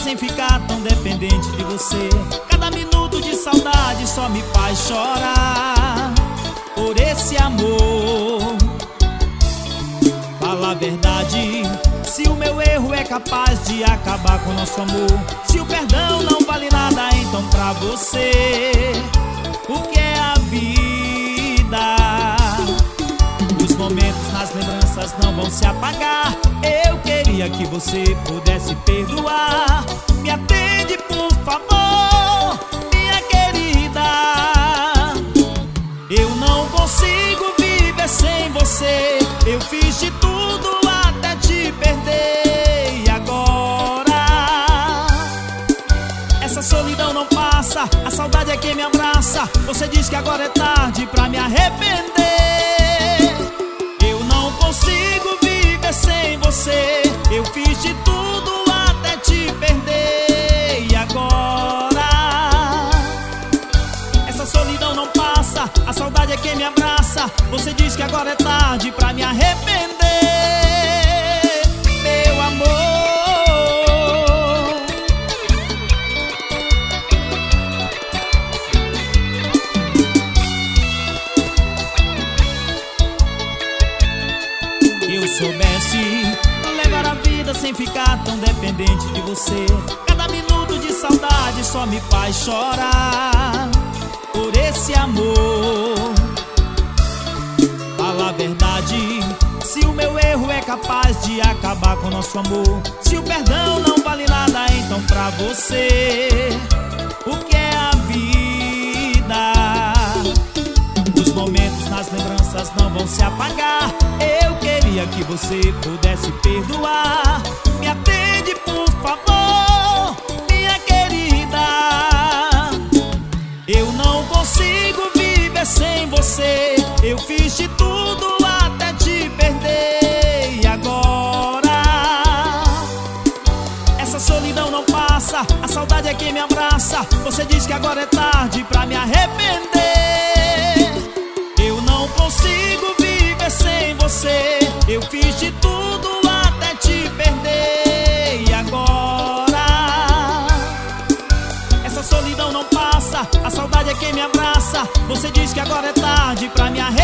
sem ficar tão dependente de você. Cada minuto de saudade só me faz chorar por esse amor. Fala a verdade, se o meu erro é capaz de acabar com nosso amor. Se o perdão não vale nada, então pra você, o que é a vida? Os momentos nas lembranças não vão se apagar. Eu queria que você pudesse perdoar. Me atende, por favor, minha querida. Eu não consigo viver sem você. Eu fiz de tudo até te perder. E agora essa solidão não passa, a saudade é quem me abraça. Você diz que agora é tarde pra me arrepender. Eu não consigo viver sem você. Eu fiz de tudo até te perder. E agora essa solidão não passa, a saudade é quem me abraça. Você diz que agora é tarde pra me arrepender, meu amor. Eu soubesse levar a vida sem ficar tão dependente de você. Cada minuto de saudade só me faz chorar por esse amor. Fala a verdade, se o meu erro é capaz de acabar com nosso amor. Se o perdão não vale nada, então pra você, o que é a vida? Os momentos nas lembranças não vão se apagar. Eu queria que você pudesse perdoar. Me atende, por favor, minha querida. Eu não consigo viver sem você. Eu fiz de tudo até te perder. E agora essa solidão não passa, a saudade é quem me abraça. Você diz que agora é tarde pra me arrepender. Eu não consigo viver sem você. Eu fiz de tudo até te perder. E agora essa solidão não passa, a saudade é quem me abraça. Você diz que agora é tarde pra me arrepender.